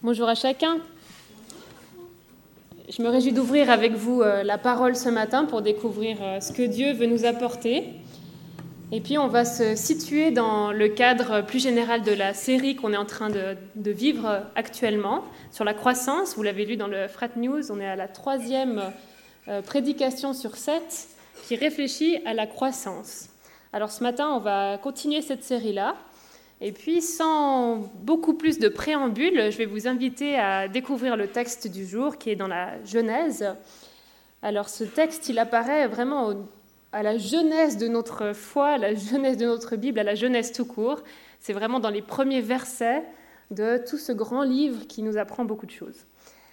Bonjour à chacun. Je me réjouis d'ouvrir avec vous la parole ce matin pour découvrir ce que Dieu veut nous apporter. Et puis on va se situer dans le cadre plus général de la série qu'on est en train de vivre actuellement sur la croissance. Vous l'avez lu dans le Frat News, on est à la 3e prédication sur 7 qui réfléchit à la croissance. Alors ce matin, on va continuer cette série-là. Et puis, sans beaucoup plus de préambule, je vais vous inviter à découvrir le texte du jour qui est dans la Genèse. Alors, ce texte, il apparaît vraiment à la genèse de notre foi, à la genèse de notre Bible, à la genèse tout court. C'est vraiment dans les premiers versets de tout ce grand livre qui nous apprend beaucoup de choses.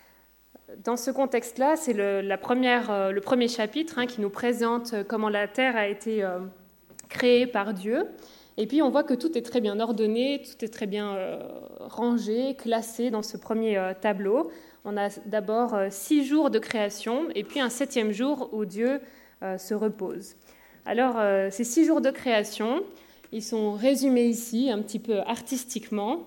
Dans ce contexte-là, c'est le premier chapitre qui nous présente comment la terre a été créée par Dieu. Et puis on voit que tout est très bien ordonné, tout est très bien rangé, classé dans ce premier tableau. On a d'abord 6 jours de création et puis un 7e jour où Dieu se repose. Alors ces 6 jours de création, ils sont résumés ici un petit peu artistiquement.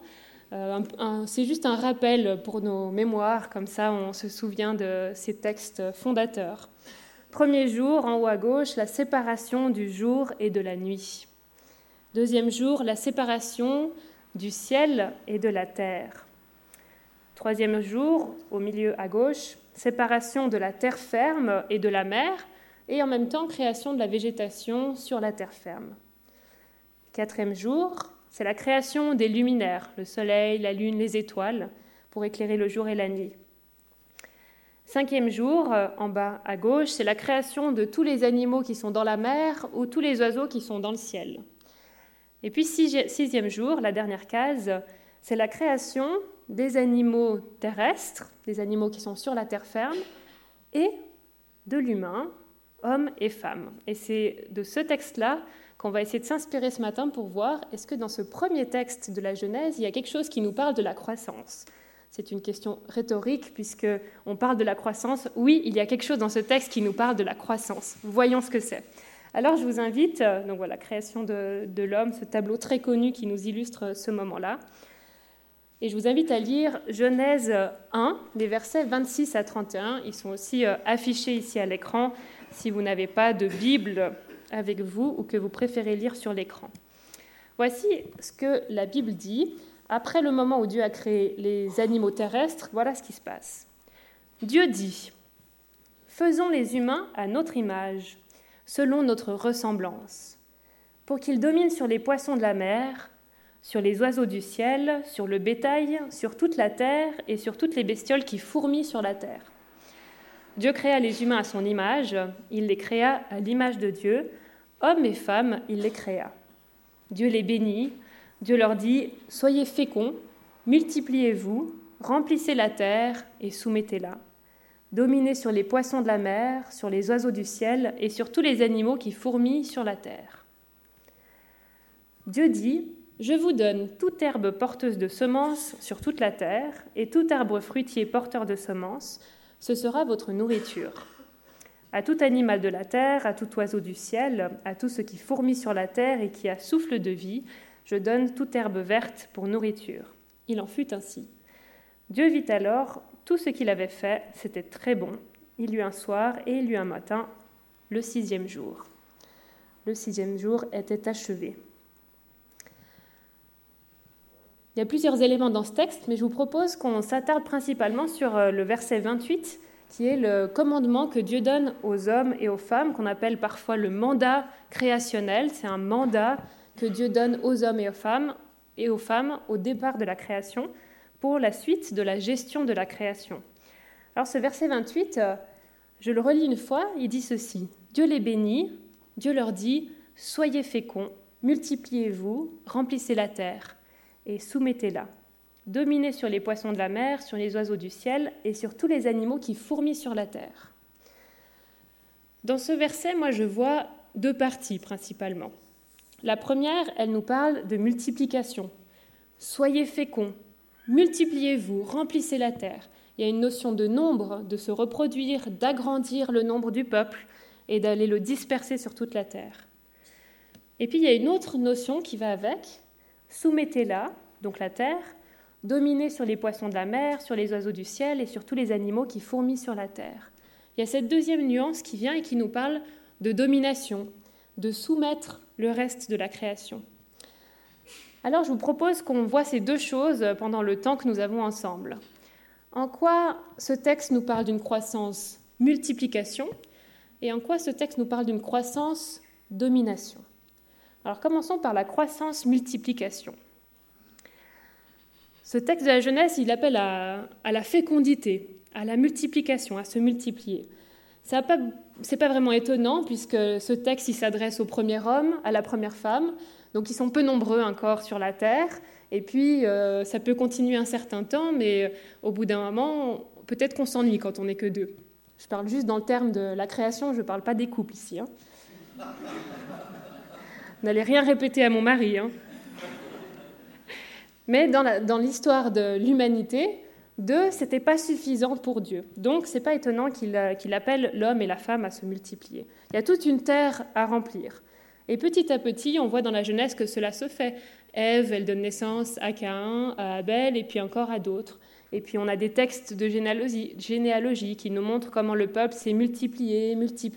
C'est juste un rappel pour nos mémoires, comme ça on se souvient de ces textes fondateurs. Premier jour, en haut à gauche, la séparation du jour et de la nuit. Deuxième jour, la séparation du ciel et de la terre. Troisième jour, au milieu à gauche, séparation de la terre ferme et de la mer, et en même temps création de la végétation sur la terre ferme. Quatrième jour, c'est la création des luminaires, le soleil, la lune, les étoiles, pour éclairer le jour et la nuit. Cinquième jour, en bas à gauche, c'est la création de tous les animaux qui sont dans la mer ou tous les oiseaux qui sont dans le ciel. Et puis, 6e jour, la dernière case, c'est la création des animaux terrestres, des animaux qui sont sur la terre ferme, et de l'humain, hommes et femmes. Et c'est de ce texte-là qu'on va essayer de s'inspirer ce matin pour voir, est-ce que dans ce premier texte de la Genèse, il y a quelque chose qui nous parle de la croissance ? C'est une question rhétorique, puisqu'on parle de la croissance. Oui, il y a quelque chose dans ce texte qui nous parle de la croissance. Voyons ce que c'est. Alors je vous invite, donc voilà, création de l'homme, ce tableau très connu qui nous illustre ce moment-là. Et je vous invite à lire Genèse 1, les versets 26 à 31. Ils sont aussi affichés ici à l'écran si vous n'avez pas de Bible avec vous ou que vous préférez lire sur l'écran. Voici ce que la Bible dit. Après le moment où Dieu a créé les animaux terrestres, voilà ce qui se passe. Dieu dit « Faisons les humains à notre image ». Selon notre ressemblance, pour qu'ils dominent sur les poissons de la mer, sur les oiseaux du ciel, sur le bétail, sur toute la terre et sur toutes les bestioles qui fourmillent sur la terre. Dieu créa les humains à son image, il les créa à l'image de Dieu, hommes et femmes, il les créa. Dieu les bénit, Dieu leur dit « Soyez féconds, multipliez-vous, remplissez la terre et soumettez-la. » Dominez sur les poissons de la mer, sur les oiseaux du ciel et sur tous les animaux qui fourmillent sur la terre. Dieu dit, « Je vous donne toute herbe porteuse de semences sur toute la terre, et tout arbre fruitier porteur de semences, ce sera votre nourriture. À tout animal de la terre, à tout oiseau du ciel, à tout ce qui fourmille sur la terre et qui a souffle de vie, je donne toute herbe verte pour nourriture. » Il en fut ainsi. Dieu vit alors tout ce qu'il avait fait, c'était très bon. Il y eut un soir et il y eut un matin, le 6e jour. Le 6e jour était achevé. Il y a plusieurs éléments dans ce texte, mais je vous propose qu'on s'attarde principalement sur le verset 28, qui est le commandement que Dieu donne aux hommes et aux femmes, qu'on appelle parfois le mandat créationnel. C'est un mandat que Dieu donne aux hommes et aux femmes au départ de la création, pour la suite de la gestion de la création. Alors ce verset 28, je le relis une fois, il dit ceci. Dieu les bénit, Dieu leur dit, « Soyez féconds, multipliez-vous, remplissez la terre et soumettez-la. Dominez sur les poissons de la mer, sur les oiseaux du ciel et sur tous les animaux qui fourmillent sur la terre. » Dans ce verset, moi je vois 2 parties principalement. La première, elle nous parle de multiplication. « Soyez féconds, multipliez-vous, remplissez la terre. » Il y a une notion de nombre, de se reproduire, d'agrandir le nombre du peuple et d'aller le disperser sur toute la terre. Et puis il y a une autre notion qui va avec. Soumettez-la, donc la terre, dominer sur les poissons de la mer, sur les oiseaux du ciel et sur tous les animaux qui fourmillent sur la terre. Il y a cette deuxième nuance qui vient et qui nous parle de domination, de soumettre le reste de la création. Alors je vous propose qu'on voit ces deux choses pendant le temps que nous avons ensemble. En quoi ce texte nous parle d'une croissance multiplication et en quoi ce texte nous parle d'une croissance domination. Alors commençons par la croissance multiplication. Ce texte de la Genèse, il appelle à la fécondité, à la multiplication, à se multiplier. Ce n'est pas vraiment étonnant puisque ce texte il s'adresse au premier homme, à la première femme, donc ils sont peu nombreux encore sur la terre, et puis ça peut continuer un certain temps, mais au bout d'un moment, peut-être qu'on s'ennuie quand on n'est que deux. Je parle juste dans le terme de la création, je ne parle pas des couples ici. N'allez rien répéter à mon mari. Mais dans l'histoire de l'humanité, deux, ce n'était pas suffisant pour Dieu. Donc, ce n'est pas étonnant qu'il appelle l'homme et la femme à se multiplier. Il y a toute une terre à remplir. Et petit à petit, on voit dans la Genèse que cela se fait. Ève, elle donne naissance à Caïn, à Abel, et puis encore à d'autres. Et puis on a des textes de généalogie qui nous montrent comment le peuple s'est multiplié.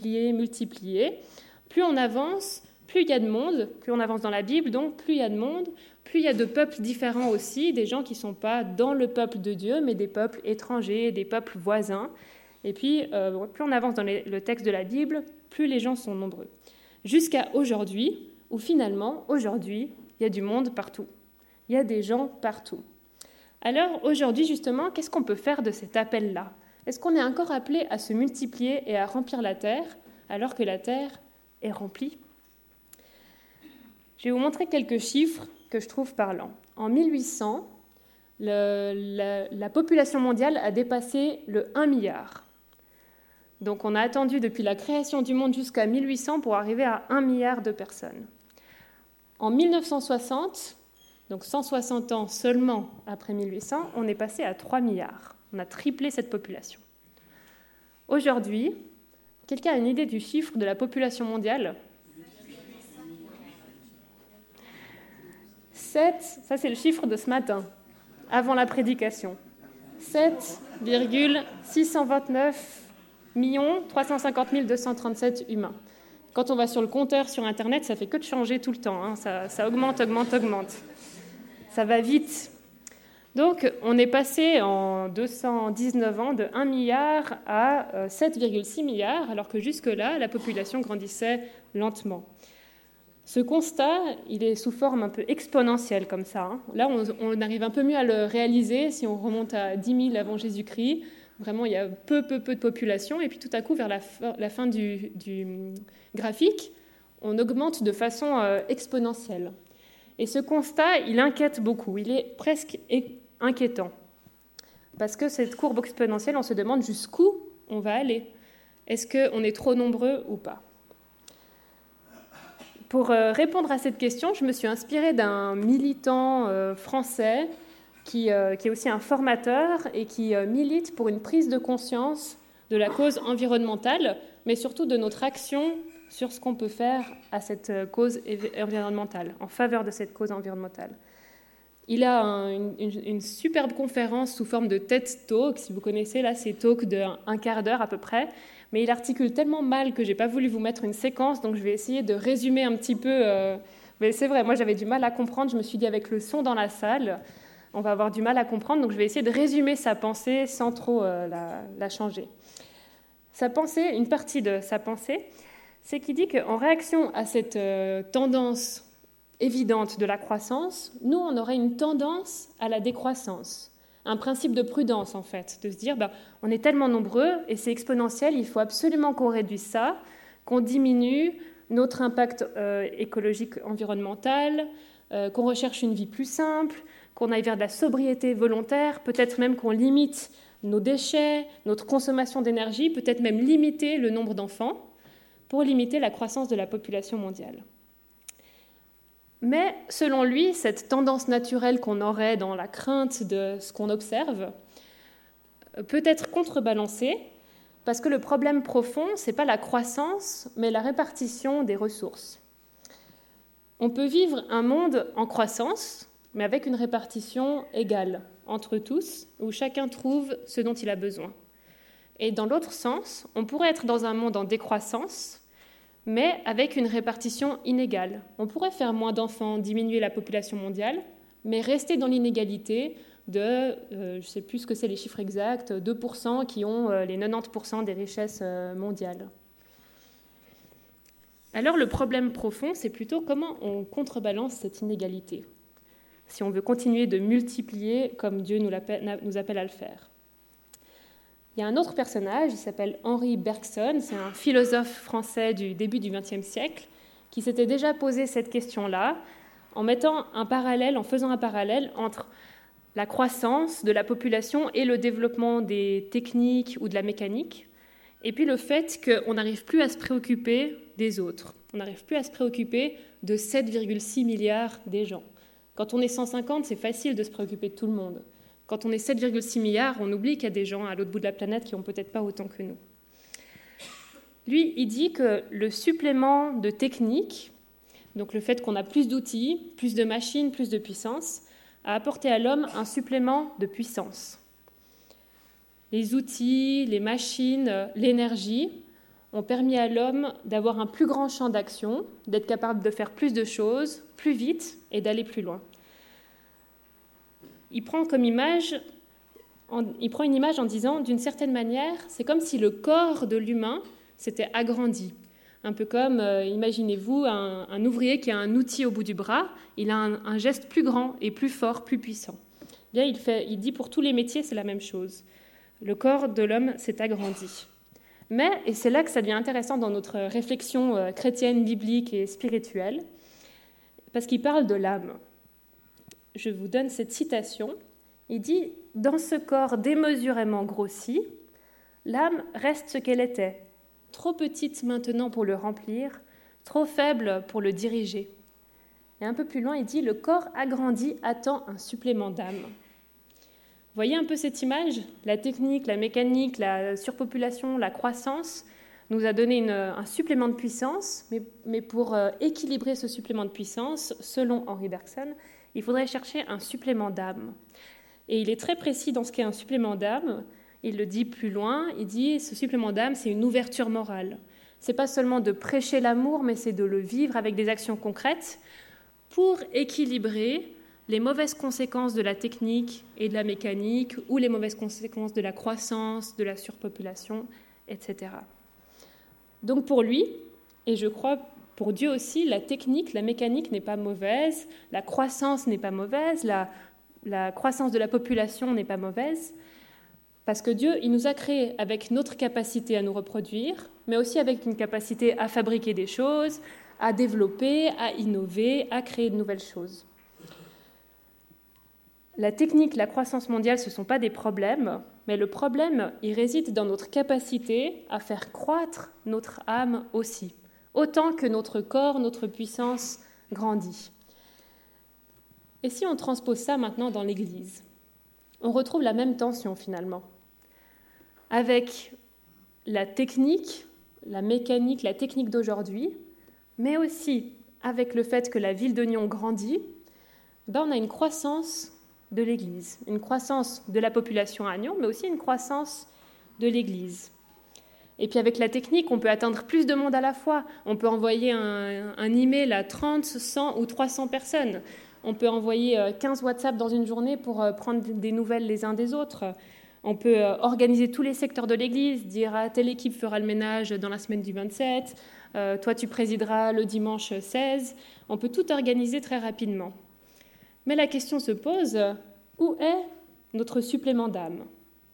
Plus on avance, plus il y a de monde, plus on avance dans la Bible, donc plus il y a de monde, plus il y a de peuples différents aussi, des gens qui ne sont pas dans le peuple de Dieu, mais des peuples étrangers, des peuples voisins. Et puis, plus on avance dans le texte de la Bible, plus les gens sont nombreux. Jusqu'à aujourd'hui, où finalement, aujourd'hui, il y a du monde partout. Il y a des gens partout. Alors, aujourd'hui, justement, qu'est-ce qu'on peut faire de cet appel-là ? Est-ce qu'on est encore appelé à se multiplier et à remplir la terre, alors que la terre est remplie ? Je vais vous montrer quelques chiffres que je trouve parlants. En 1800, la population mondiale a dépassé le 1 milliard. Donc on a attendu depuis la création du monde jusqu'à 1800 pour arriver à 1 milliard de personnes. En 1960, donc 160 ans seulement après 1800, on est passé à 3 milliards. On a triplé cette population. Aujourd'hui, quelqu'un a une idée du chiffre de la population mondiale ? 7, ça c'est le chiffre de ce matin, avant la prédication. 7,629 350 237 humains. Quand on va sur le compteur sur Internet, ça fait que de changer tout le temps. Ça augmente. Ça va vite. Donc, on est passé en 219 ans de 1 milliard à 7,6 milliards, alors que jusque-là, la population grandissait lentement. Ce constat, il est sous forme un peu exponentielle comme ça. Là, on arrive un peu mieux à le réaliser si on remonte à 10 000 avant Jésus-Christ. Vraiment, il y a peu de population. Et puis tout à coup, vers la fin du graphique, on augmente de façon exponentielle. Et ce constat, il inquiète beaucoup. Il est presque inquiétant. Parce que cette courbe exponentielle, on se demande jusqu'où on va aller. Est-ce qu'on est trop nombreux ou pas ? Pour répondre à cette question, je me suis inspirée d'un militant français qui est aussi un formateur et qui milite pour une prise de conscience de la cause environnementale, mais surtout de notre action sur ce qu'on peut faire à cette cause environnementale, en faveur de cette cause environnementale. Il a une superbe conférence sous forme de TED Talk, si vous connaissez, là, c'est talk d'1 quart d'heure à peu près, mais il articule tellement mal que je n'ai pas voulu vous mettre une séquence, donc je vais essayer de résumer un petit peu. Mais c'est vrai, moi j'avais du mal à comprendre, je me suis dit avec le son dans la salle, on va avoir du mal à comprendre, donc je vais essayer de résumer sa pensée sans trop la changer. Une partie de sa pensée, c'est qu'il dit qu'en réaction à cette tendance évidente de la croissance, nous on aurait une tendance à la décroissance. Un principe de prudence, en fait, de se dire on est tellement nombreux et c'est exponentiel, il faut absolument qu'on réduise ça, qu'on diminue notre impact écologique environnemental, qu'on recherche une vie plus simple, qu'on aille vers de la sobriété volontaire, peut-être même qu'on limite nos déchets, notre consommation d'énergie, peut-être même limiter le nombre d'enfants pour limiter la croissance de la population mondiale. Mais selon lui, cette tendance naturelle qu'on aurait dans la crainte de ce qu'on observe peut être contrebalancée parce que le problème profond, ce n'est pas la croissance, mais la répartition des ressources. On peut vivre un monde en croissance, mais avec une répartition égale entre tous, où chacun trouve ce dont il a besoin. Et dans l'autre sens, on pourrait être dans un monde en décroissance, mais avec une répartition inégale. On pourrait faire moins d'enfants, diminuer la population mondiale, mais rester dans l'inégalité de, je ne sais plus ce que c'est les chiffres exacts, 2% qui ont les 90% des richesses mondiales. Alors le problème profond, c'est plutôt comment on contrebalance cette inégalité, si on veut continuer de multiplier comme Dieu nous appelle à le faire. Il y a un autre personnage, il s'appelle Henri Bergson, c'est un philosophe français du début du XXe siècle, qui s'était déjà posé cette question-là, en faisant un parallèle entre la croissance de la population et le développement des techniques ou de la mécanique, et puis le fait qu'on n'arrive plus à se préoccuper des autres. On n'arrive plus à se préoccuper de 7,6 milliards des gens. Quand on est 150, c'est facile de se préoccuper de tout le monde. Quand on est 7,6 milliards, on oublie qu'il y a des gens à l'autre bout de la planète qui n'ont peut-être pas autant que nous. Lui, il dit que le supplément de technique, donc le fait qu'on a plus d'outils, plus de machines, plus de puissance, a apporté à l'homme un supplément de puissance. Les outils, les machines, l'énergie ont permis à l'homme d'avoir un plus grand champ d'action, d'être capable de faire plus de choses, plus vite et d'aller plus loin. Il prend une image en disant, d'une certaine manière, c'est comme si le corps de l'humain s'était agrandi. Un peu comme, imaginez-vous, un ouvrier qui a un outil au bout du bras, il a un geste plus grand et plus fort, plus puissant. Bien, il dit pour tous les métiers, c'est la même chose. Le corps de l'homme s'est agrandi. Mais, et c'est là que ça devient intéressant dans notre réflexion chrétienne, biblique et spirituelle, parce qu'il parle de l'âme. Je vous donne cette citation. Il dit « Dans ce corps démesurément grossi, l'âme reste ce qu'elle était, trop petite maintenant pour le remplir, trop faible pour le diriger. » Et un peu plus loin, il dit « Le corps agrandi attend un supplément d'âme. » Vous voyez un peu cette image ? La technique, la mécanique, la surpopulation, la croissance nous a donné un supplément de puissance, mais pour équilibrer ce supplément de puissance, selon Henri Bergson, il faudrait chercher un supplément d'âme. Et il est très précis dans ce qu'est un supplément d'âme. Il le dit plus loin, il dit ce supplément d'âme, c'est une ouverture morale. Ce n'est pas seulement de prêcher l'amour, mais c'est de le vivre avec des actions concrètes pour équilibrer les mauvaises conséquences de la technique et de la mécanique, ou les mauvaises conséquences de la croissance, de la surpopulation, etc. Donc pour lui, et je crois pour Dieu aussi, la technique, la mécanique n'est pas mauvaise, la croissance n'est pas mauvaise, la croissance de la population n'est pas mauvaise, parce que Dieu, il nous a créés avec notre capacité à nous reproduire, mais aussi avec une capacité à fabriquer des choses, à développer, à innover, à créer de nouvelles choses. La technique, la croissance mondiale, ce ne sont pas des problèmes, mais le problème, il réside dans notre capacité à faire croître notre âme aussi, autant que notre corps, notre puissance grandit. Et si on transpose ça maintenant dans l'Église, on retrouve la même tension finalement, avec la technique, la mécanique, la technique d'aujourd'hui, mais aussi avec le fait que la ville de Nyon grandit, on a une croissance de l'Église, une croissance de la population à Nyon, mais aussi une croissance de l'Église. Et puis avec la technique, on peut atteindre plus de monde à la fois. On peut envoyer un email à 30, 100 ou 300 personnes. On peut envoyer 15 WhatsApp dans une journée pour prendre des nouvelles les uns des autres. On peut organiser tous les secteurs de l'Église, dire « telle équipe fera le ménage dans la semaine du 27, toi tu présideras le dimanche 16 ». On peut tout organiser très rapidement. Mais la question se pose, où est notre supplément d'âme ?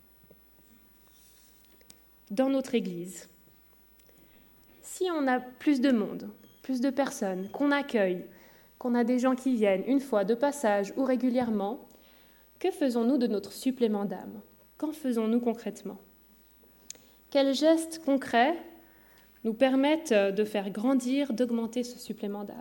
Dans notre Église. Si on a plus de monde, plus de personnes, qu'on accueille, qu'on a des gens qui viennent une fois de passage ou régulièrement, que faisons-nous de notre supplément d'âme ? Qu'en faisons-nous concrètement ? Quels gestes concrets nous permettent de faire grandir, d'augmenter ce supplément d'âme ?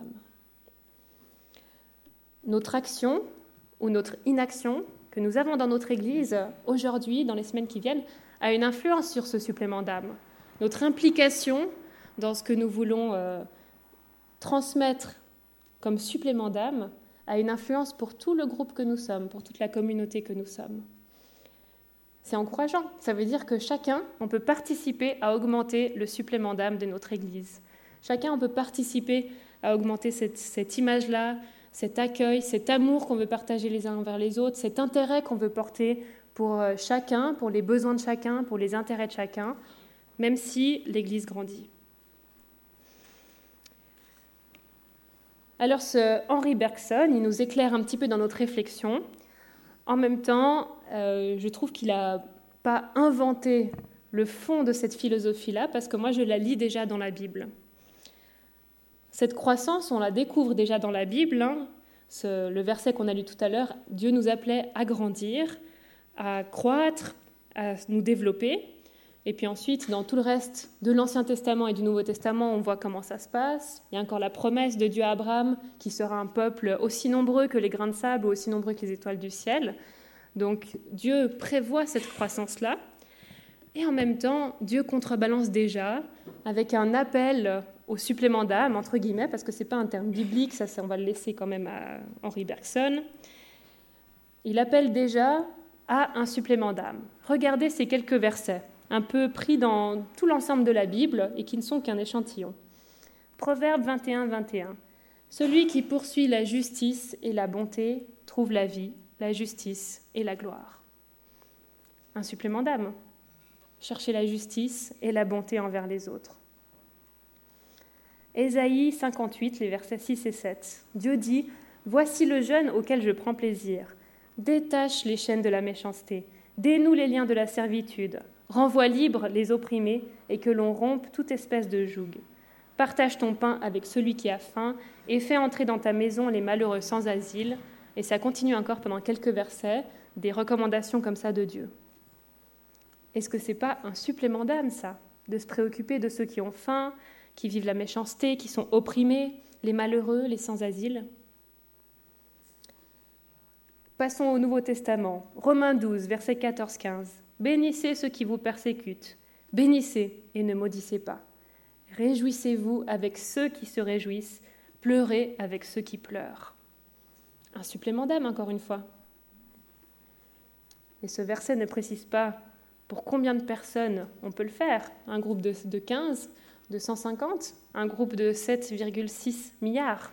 Notre action ou notre inaction que nous avons dans notre Église aujourd'hui, dans les semaines qui viennent, a une influence sur ce supplément d'âme. Notre implication dans ce que nous voulons transmettre comme supplément d'âme a une influence pour tout le groupe que nous sommes, pour toute la communauté que nous sommes. C'est encourageant. Ça veut dire que chacun, on peut participer à augmenter le supplément d'âme de notre Église. Chacun, on peut participer à augmenter cette image-là, cet accueil, cet amour qu'on veut partager les uns envers les autres, cet intérêt qu'on veut porter pour chacun, pour les besoins de chacun, pour les intérêts de chacun, même si l'Église grandit. Alors ce Henri Bergson, il nous éclaire un petit peu dans notre réflexion. En même temps, je trouve qu'il n'a pas inventé le fond de cette philosophie-là, parce que moi je la lis déjà dans la Bible. Cette croissance, on la découvre déjà dans la Bible. Le verset qu'on a lu tout à l'heure, Dieu nous appelait à grandir, à croître, à nous développer. Et puis ensuite, dans tout le reste de l'Ancien Testament et du Nouveau Testament, on voit comment ça se passe. Il y a encore la promesse de Dieu à Abraham, qui sera un peuple aussi nombreux que les grains de sable ou aussi nombreux que les étoiles du ciel. Donc Dieu prévoit cette croissance-là. Et en même temps, Dieu contrebalance déjà avec un appel au supplément d'âme, entre guillemets, parce que ce n'est pas un terme biblique, ça on va le laisser quand même à Henri Bergson. Il appelle déjà à un supplément d'âme. Regardez ces quelques versets, un peu pris dans tout l'ensemble de la Bible et qui ne sont qu'un échantillon. Proverbe 21, 21. Celui qui poursuit la justice et la bonté trouve la vie, la justice et la gloire. Un supplément d'âme. Chercher la justice et la bonté envers les autres. Ésaïe 58, les versets 6 et 7. Dieu dit « Voici le jeune auquel je prends plaisir. Détache les chaînes de la méchanceté, dénoue les liens de la servitude, renvoie libres les opprimés et que l'on rompe toute espèce de joug. Partage ton pain avec celui qui a faim et fais entrer dans ta maison les malheureux sans asile. » Et ça continue encore pendant quelques versets, des recommandations comme ça de Dieu. Est-ce que ce n'est pas un supplément d'âme, ça, de se préoccuper de ceux qui ont faim, qui vivent la méchanceté, qui sont opprimés, les malheureux, les sans-asile? Passons au Nouveau Testament. Romains 12, versets 14-15. Bénissez ceux qui vous persécutent. Bénissez et ne maudissez pas. Réjouissez-vous avec ceux qui se réjouissent. Pleurez avec ceux qui pleurent. Un supplément d'âme, encore une fois. Et ce verset ne précise pas pour combien de personnes on peut le faire. Un groupe de 15, de 150, un groupe de 7,6 milliards.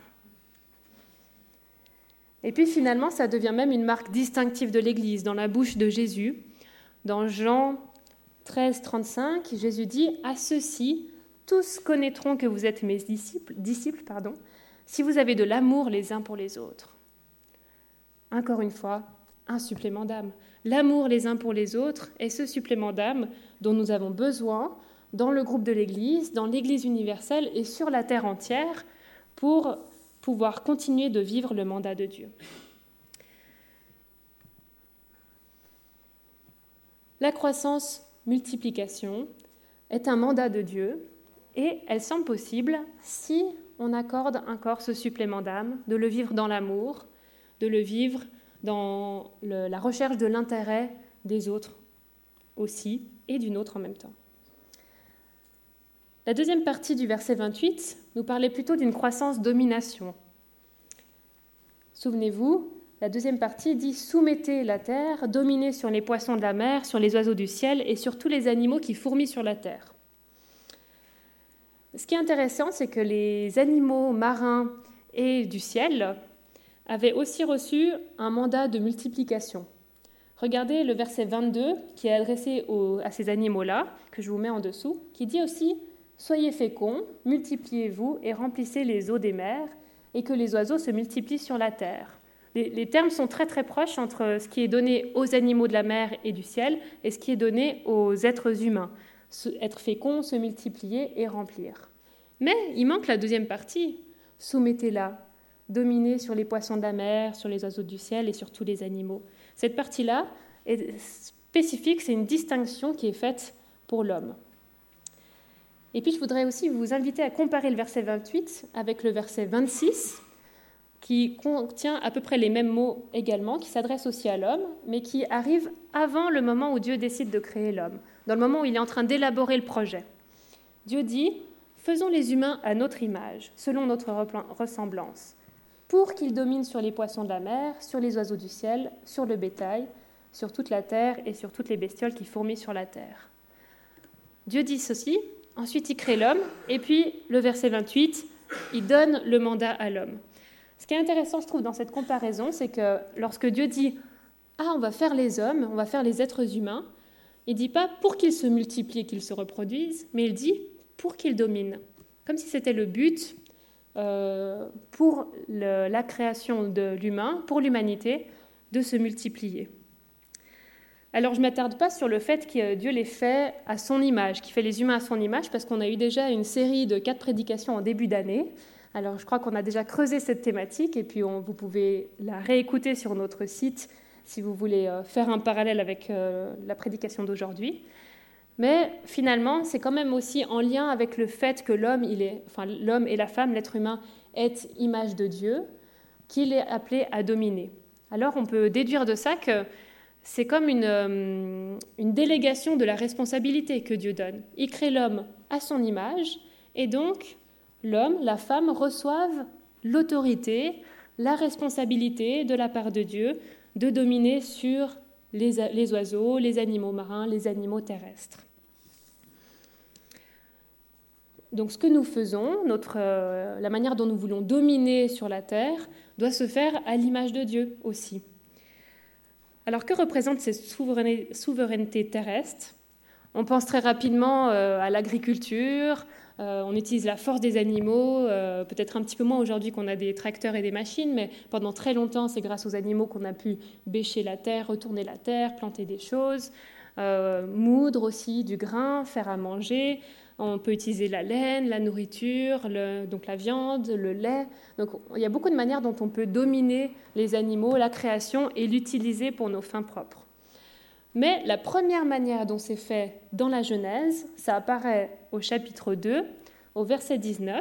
Et puis finalement, ça devient même une marque distinctive de l'Église dans la bouche de Jésus. Dans Jean 13, 35, Jésus dit « À ceux-ci, tous connaîtront que vous êtes mes disciples, si vous avez de l'amour les uns pour les autres. » Encore une fois, un supplément d'âme. L'amour les uns pour les autres est ce supplément d'âme dont nous avons besoin dans le groupe de l'Église, dans l'Église universelle et sur la terre entière pour pouvoir continuer de vivre le mandat de Dieu. La croissance-multiplication est un mandat de Dieu et elle semble possible si on accorde encore ce supplément d'âme, de le vivre dans l'amour, de le vivre dans la recherche de l'intérêt des autres aussi et du nôtre en même temps. La deuxième partie du verset 28 nous parlait plutôt d'une croissance-domination. Souvenez-vous, la deuxième partie dit « Soumettez la terre, dominez sur les poissons de la mer, sur les oiseaux du ciel et sur tous les animaux qui fourmillent sur la terre. » Ce qui est intéressant, c'est que les animaux marins et du ciel avaient aussi reçu un mandat de multiplication. Regardez le verset 22 qui est adressé à ces animaux-là, que je vous mets en dessous, qui dit aussi « Soyez féconds, multipliez-vous et remplissez les eaux des mers, et que les oiseaux se multiplient sur la terre. » Les termes sont très très proches entre ce qui est donné aux animaux de la mer et du ciel et ce qui est donné aux êtres humains. Être fécond, se multiplier et remplir. Mais il manque la deuxième partie. Soumettez-la. Dominer sur les poissons de la mer, sur les oiseaux du ciel et sur tous les animaux. Cette partie-là est spécifique, c'est une distinction qui est faite pour l'homme. Et puis je voudrais aussi vous inviter à comparer le verset 28 avec le verset 26, qui contient à peu près les mêmes mots également, qui s'adresse aussi à l'homme, mais qui arrive avant le moment où Dieu décide de créer l'homme, dans le moment où il est en train d'élaborer le projet. Dieu dit « Faisons les humains à notre image, selon notre ressemblance. pour qu'il domine sur les poissons de la mer, sur les oiseaux du ciel, sur le bétail, sur toute la terre et sur toutes les bestioles qui fourmillent sur la terre. Dieu dit ceci, ensuite il crée l'homme, et puis le verset 28, il donne le mandat à l'homme. Ce qui est intéressant, je trouve, dans cette comparaison, c'est que lorsque Dieu dit « Ah, on va faire les hommes, on va faire les êtres humains », il ne dit pas « pour qu'ils se multiplient et qu'ils se reproduisent », mais il dit « pour qu'ils dominent », comme si c'était le but pour la création de l'humain, pour l'humanité, de se multiplier. Alors je ne m'attarde pas sur le fait que Dieu les fait à son image, qu'il fait les humains à son image, parce qu'on a eu déjà une série de 4 prédications en début d'année. Alors je crois qu'on a déjà creusé cette thématique, et puis vous pouvez la réécouter sur notre site si vous voulez faire un parallèle avec la prédication d'aujourd'hui. Mais finalement, c'est quand même aussi en lien avec le fait que l'homme et la femme, l'être humain, est image de Dieu, qu'il est appelé à dominer. Alors on peut déduire de ça que c'est comme une délégation de la responsabilité que Dieu donne. Il crée l'homme à son image, et donc l'homme, la femme reçoivent l'autorité, la responsabilité de la part de Dieu de dominer sur les oiseaux, les animaux marins, les animaux terrestres. Donc ce que nous faisons, la manière dont nous voulons dominer sur la terre, doit se faire à l'image de Dieu aussi. Alors que représente cette souveraineté terrestre ? On pense très rapidement à l'agriculture, on utilise la force des animaux, peut-être un petit peu moins aujourd'hui qu'on a des tracteurs et des machines, mais pendant très longtemps, c'est grâce aux animaux qu'on a pu bêcher la terre, retourner la terre, planter des choses, moudre aussi du grain, faire à manger. On peut utiliser la laine, la nourriture, donc la viande, le lait. Donc il y a beaucoup de manières dont on peut dominer les animaux, la création, et l'utiliser pour nos fins propres. Mais la première manière dont c'est fait dans la Genèse, ça apparaît au chapitre 2, au verset 19.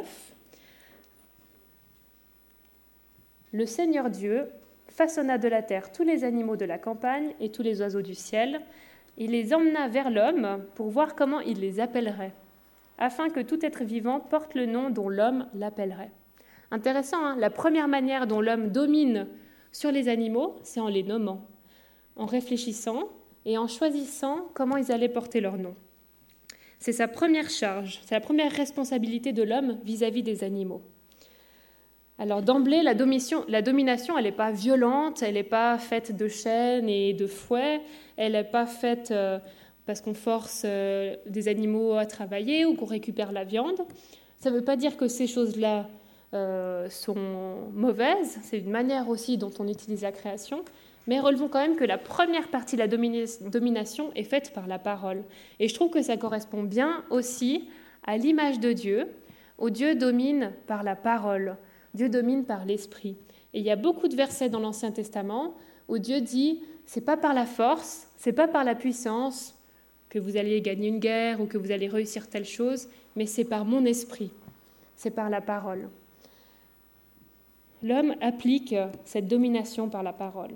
Le Seigneur Dieu façonna de la terre tous les animaux de la campagne et tous les oiseaux du ciel. Il les emmena vers l'homme pour voir comment il les appellerait, afin que tout être vivant porte le nom dont l'homme l'appellerait. Intéressant, hein ? La première manière dont l'homme domine sur les animaux, c'est en les nommant, en réfléchissant et en choisissant comment ils allaient porter leur nom. C'est sa première charge, c'est la première responsabilité de l'homme vis-à-vis des animaux. Alors d'emblée, la domination, elle n'est pas violente, elle n'est pas faite de chaînes et de fouets, elle n'est pas faite parce qu'on force des animaux à travailler ou qu'on récupère la viande. Ça ne veut pas dire que ces choses-là sont mauvaises, c'est une manière aussi dont on utilise la création, mais relevons quand même que la première partie de la domination est faite par la parole. Et je trouve que ça correspond bien aussi à l'image de Dieu, où Dieu domine par la parole, Dieu domine par l'esprit. Et il y a beaucoup de versets dans l'Ancien Testament où Dieu dit « c'est pas par la force, c'est pas par la puissance que vous allez gagner une guerre ou que vous allez réussir telle chose, mais c'est par mon esprit, c'est par la parole. » L'homme applique cette domination par la parole.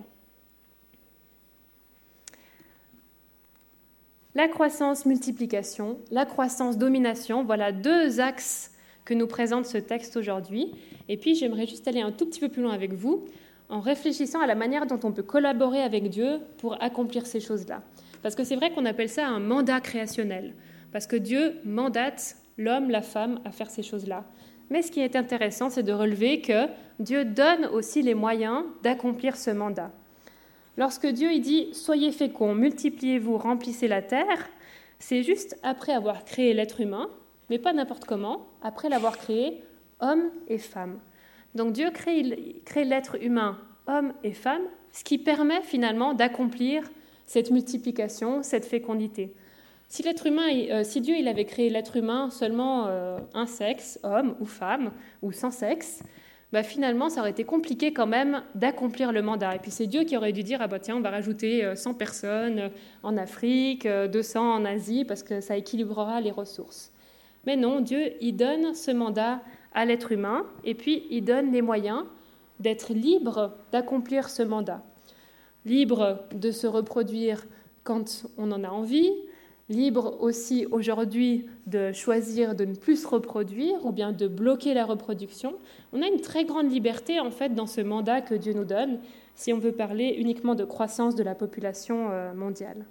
La croissance-multiplication, la croissance-domination, voilà 2 axes que nous présente ce texte aujourd'hui. Et puis j'aimerais juste aller un tout petit peu plus loin avec vous, en réfléchissant à la manière dont on peut collaborer avec Dieu pour accomplir ces choses-là. Parce que c'est vrai qu'on appelle ça un mandat créationnel, parce que Dieu mandate l'homme, la femme à faire ces choses-là. Mais ce qui est intéressant, c'est de relever que Dieu donne aussi les moyens d'accomplir ce mandat. Lorsque Dieu il dit « Soyez féconds, multipliez-vous, remplissez la terre », c'est juste après avoir créé l'être humain, mais pas n'importe comment, après l'avoir créé, homme et femme. Donc Dieu crée l'être humain, homme et femme, ce qui permet finalement d'accomplir cette multiplication, cette fécondité. Si Dieu il avait créé l'être humain seulement un sexe, homme ou femme, ou sans sexe, finalement, ça aurait été compliqué quand même d'accomplir le mandat. Et puis c'est Dieu qui aurait dû dire, tiens, on va rajouter 100 personnes en Afrique, 200 en Asie, parce que ça équilibrera les ressources. Mais non, Dieu, il donne ce mandat à l'être humain, et puis il donne les moyens d'être libre d'accomplir ce mandat. Libre de se reproduire quand on en a envie, libre aussi aujourd'hui de choisir de ne plus se reproduire ou bien de bloquer la reproduction. On a une très grande liberté en fait dans ce mandat que Dieu nous donne si on veut parler uniquement de croissance de la population mondiale.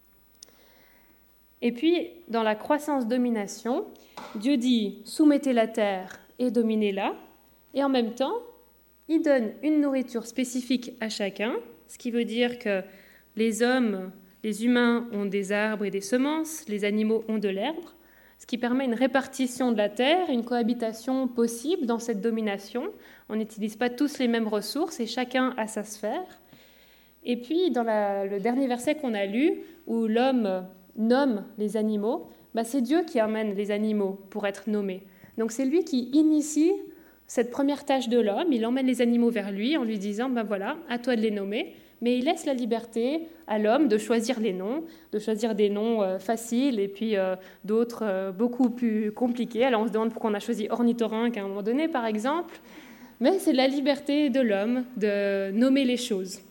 Et puis, dans la croissance-domination, Dieu dit « soumettez la terre et dominez-la », et en même temps, il donne une nourriture spécifique à chacun, ce qui veut dire que les hommes, les humains ont des arbres et des semences, les animaux ont de l'herbe, ce qui permet une répartition de la terre, une cohabitation possible dans cette domination. On n'utilise pas tous les mêmes ressources et chacun a sa sphère. Et puis, dans le dernier verset qu'on a lu, où l'homme nomme les animaux, c'est Dieu qui amène les animaux pour être nommés. Donc c'est lui qui initie cette première tâche de l'homme, il emmène les animaux vers lui en lui disant voilà, à toi de les nommer, mais il laisse la liberté à l'homme de choisir les noms, de choisir des noms faciles et puis d'autres beaucoup plus compliqués. Alors on se demande pourquoi on a choisi ornithorynque à un moment donné par exemple, mais c'est la liberté de l'homme de nommer les choses.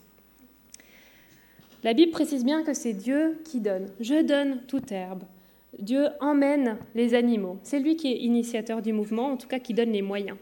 La Bible précise bien que c'est Dieu qui donne. Je donne toute herbe. Dieu emmène les animaux. C'est lui qui est initiateur du mouvement, en tout cas qui donne les moyens.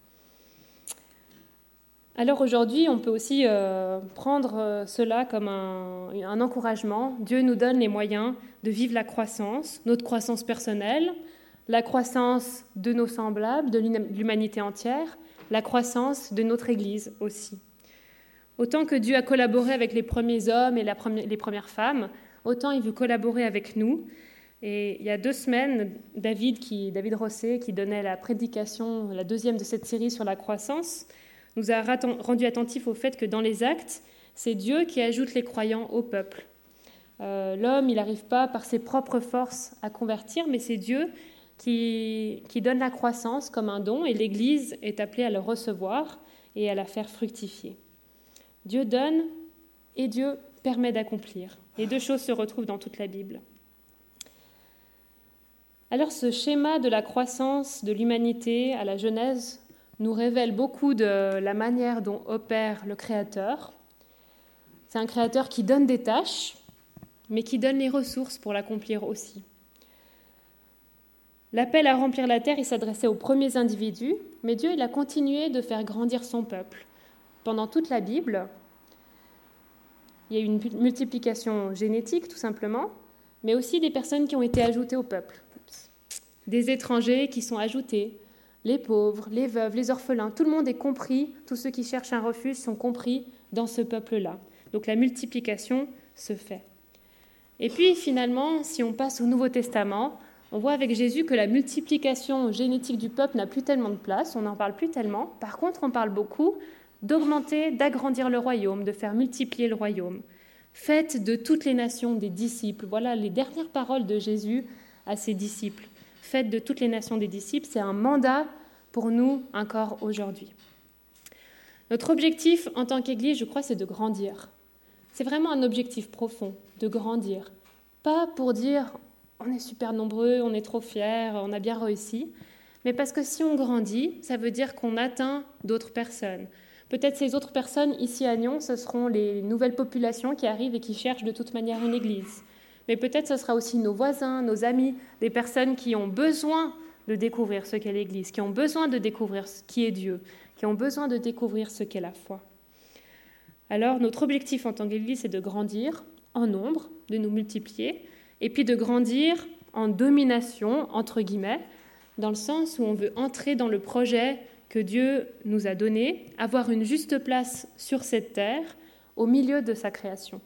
Alors aujourd'hui, on peut aussi prendre cela comme un encouragement. Dieu nous donne les moyens de vivre la croissance, notre croissance personnelle, la croissance de nos semblables, de l'humanité entière, la croissance de notre Église aussi. Autant que Dieu a collaboré avec les premiers hommes et les premières femmes, autant il veut collaborer avec nous. Et il y a 2 semaines, David Rosset, qui donnait la prédication, la 2e de cette série sur la croissance, nous a rendu attentifs au fait que dans les actes, c'est Dieu qui ajoute les croyants au peuple. L'homme, il n'arrive pas par ses propres forces à convertir, mais c'est Dieu qui donne la croissance comme un don, et l'Église est appelée à le recevoir et à la faire fructifier. Dieu donne et Dieu permet d'accomplir. Les 2 choses se retrouvent dans toute la Bible. Alors ce schéma de la croissance de l'humanité à la Genèse nous révèle beaucoup de la manière dont opère le Créateur. C'est un Créateur qui donne des tâches, mais qui donne les ressources pour l'accomplir aussi. L'appel à remplir la terre, il s'adressait aux premiers individus, mais Dieu il a continué de faire grandir son peuple. Pendant toute la Bible, il y a eu une multiplication génétique, tout simplement, mais aussi des personnes qui ont été ajoutées au peuple. Des étrangers qui sont ajoutés, les pauvres, les veuves, les orphelins, tout le monde est compris, tous ceux qui cherchent un refuge sont compris dans ce peuple-là. Donc la multiplication se fait. Et puis finalement, si on passe au Nouveau Testament, on voit avec Jésus que la multiplication génétique du peuple n'a plus tellement de place, on n'en parle plus tellement. Par contre, on parle beaucoup d'augmenter, d'agrandir le royaume, de faire multiplier le royaume. Faites de toutes les nations des disciples. Voilà les dernières paroles de Jésus à ses disciples. Faites de toutes les nations des disciples, c'est un mandat pour nous encore aujourd'hui. Notre objectif en tant qu'Église, je crois, c'est de grandir. C'est vraiment un objectif profond, de grandir. Pas pour dire on est super nombreux, on est trop fiers, on a bien réussi, mais parce que si on grandit, ça veut dire qu'on atteint d'autres personnes. Peut-être ces autres personnes ici à Nyon, ce seront les nouvelles populations qui arrivent et qui cherchent de toute manière une église. Mais peut-être ce sera aussi nos voisins, nos amis, des personnes qui ont besoin de découvrir ce qu'est l'Église, qui ont besoin de découvrir qui est Dieu, qui ont besoin de découvrir ce qu'est la foi. Alors notre objectif en tant qu'Église, c'est de grandir en nombre, de nous multiplier, et puis de grandir en domination, entre guillemets, dans le sens où on veut entrer dans le projet que Dieu nous a donné, avoir une juste place sur cette terre, au milieu de sa création.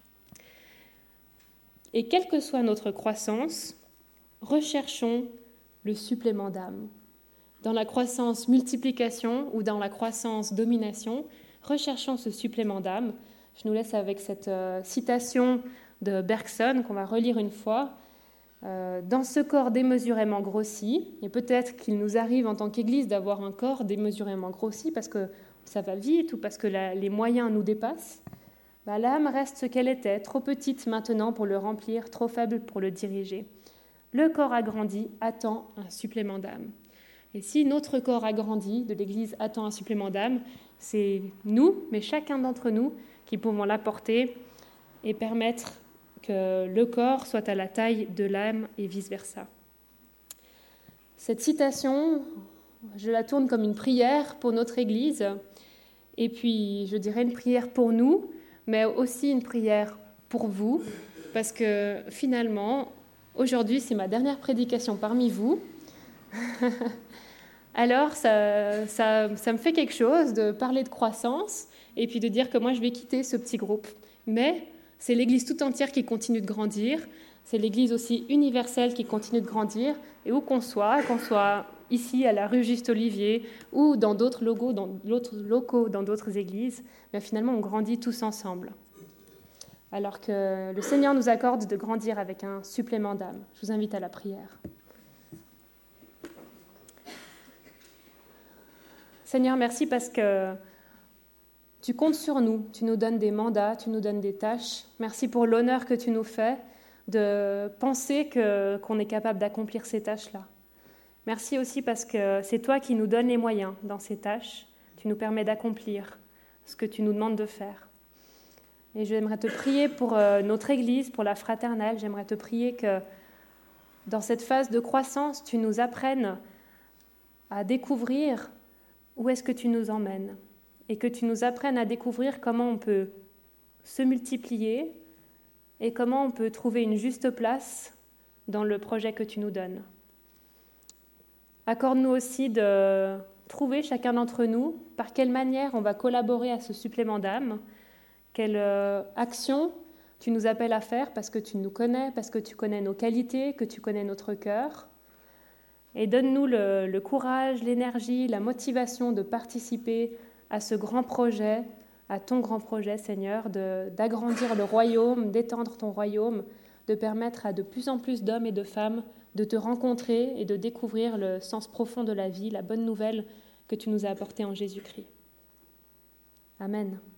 Et quelle que soit notre croissance, recherchons le supplément d'âme. Dans la croissance multiplication ou dans la croissance domination, recherchons ce supplément d'âme. Je nous laisse avec cette citation de Bergson qu'on va relire une fois. Dans ce corps démesurément grossi, et peut-être qu'il nous arrive en tant qu'Église d'avoir un corps démesurément grossi parce que ça va vite ou parce que les moyens nous dépassent, l'âme reste ce qu'elle était, trop petite maintenant pour le remplir, trop faible pour le diriger. Le corps agrandi attend un supplément d'âme. Et si notre corps agrandi de l'Église attend un supplément d'âme, c'est nous, mais chacun d'entre nous, qui pouvons l'apporter et permettre que le corps soit à la taille de l'âme et vice-versa. Cette citation, je la tourne comme une prière pour notre Église, et puis je dirais une prière pour nous, mais aussi une prière pour vous, parce que finalement, aujourd'hui, c'est ma dernière prédication parmi vous. Alors, ça me fait quelque chose de parler de croissance et puis de dire que moi, je vais quitter ce petit groupe. Mais c'est l'Église tout entière qui continue de grandir. C'est l'Église aussi universelle qui continue de grandir. Et où qu'on soit ici à la rue Juste-Olivier ou dans d'autres locaux, dans d'autres églises, mais finalement, on grandit tous ensemble. Alors que le Seigneur nous accorde de grandir avec un supplément d'âme. Je vous invite à la prière. Seigneur, merci parce que tu comptes sur nous, tu nous donnes des mandats, tu nous donnes des tâches. Merci pour l'honneur que tu nous fais de penser qu'on est capable d'accomplir ces tâches-là. Merci aussi parce que c'est toi qui nous donnes les moyens dans ces tâches. Tu nous permets d'accomplir ce que tu nous demandes de faire. Et j'aimerais te prier pour notre Église, pour la fraternelle. J'aimerais te prier que dans cette phase de croissance, tu nous apprennes à découvrir où est-ce que tu nous emmènes et que tu nous apprennes à découvrir comment on peut se multiplier et comment on peut trouver une juste place dans le projet que tu nous donnes. Accorde-nous aussi de trouver chacun d'entre nous par quelle manière on va collaborer à ce supplément d'âme, quelle action tu nous appelles à faire parce que tu nous connais, parce que tu connais nos qualités, que tu connais notre cœur. Et donne-nous le courage, l'énergie, la motivation de participer à ce grand projet, à ton grand projet, Seigneur, d'agrandir le royaume, d'étendre ton royaume, de permettre à de plus en plus d'hommes et de femmes de te rencontrer et de découvrir le sens profond de la vie, la bonne nouvelle que tu nous as apportée en Jésus-Christ. Amen.